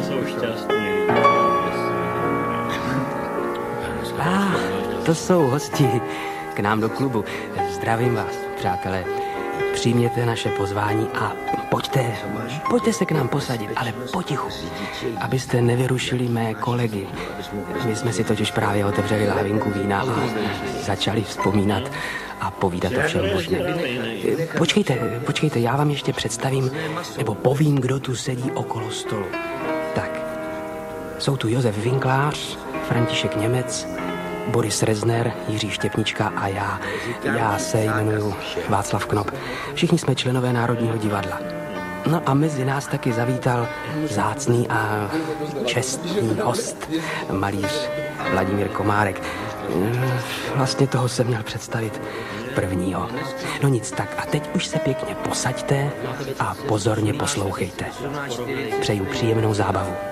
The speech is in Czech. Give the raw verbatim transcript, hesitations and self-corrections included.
jsou šťastní. Ah, to jsou hosti k nám do klubu. Zdravím vás, přátelé. Přijměte naše pozvání a pojďte, pojďte se k nám posadit, ale potichu, abyste nevyrušili mé kolegy. My jsme si totiž právě otevřeli lahvinku vína a začali vzpomínat a povídat o všem možném. Počkejte, počkejte, já vám ještě představím, nebo povím, kdo tu sedí okolo stolu. Tak, jsou tu Josef Vinklář, František Němec, Boris Rezner, Jiří Štěpnička a já. Já se jmenuji Václav Knop. Všichni jsme členové Národního divadla. No a mezi nás taky zavítal vzácný a čestný host, malíř Vladimír Komárek. Vlastně toho jsem měl představit prvního. No nic, tak a teď už se pěkně posaďte a pozorně poslouchejte. Přeju příjemnou zábavu.